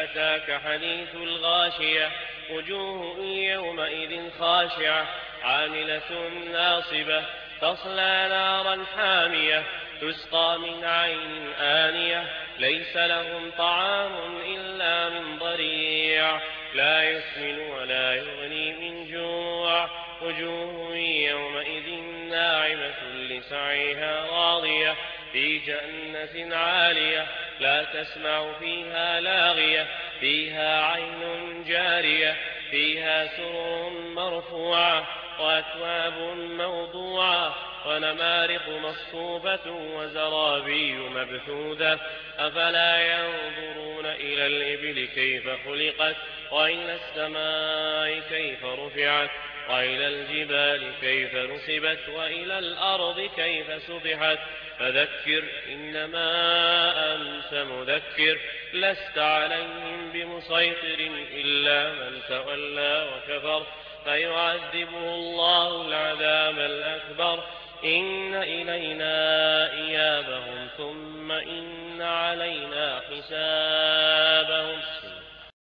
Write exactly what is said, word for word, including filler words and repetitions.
أتاك حديث الغاشية وجوه يومئذ خاشعة عاملة ناصبة تصلى نارا حامية تسقى من عين آنية ليس لهم طعام إلا من ضريع لا يسمن ولا يغني من جوع وجوه يومئذ ناعمة لسعيها راضية في جنة عالية لا تسمع فيها لاغية فيها عين جارية فيها سرر مرفوعة وأكواب موضوعة ونمارق مصفوفة وزرابي مبثوثة أفلا ينظرون إلى الإبل كيف خلقت وإلى السماء كيف رفعت وإلى الجبال كيف نصبت وإلى الأرض كيف سطحت فذكر إنما أنت مذكر لست عليهم بمسيطر إلا من تولى وكفر فيعذبه الله العذاب الأكبر إن إلينا إيابهم ثم إن علينا حساب.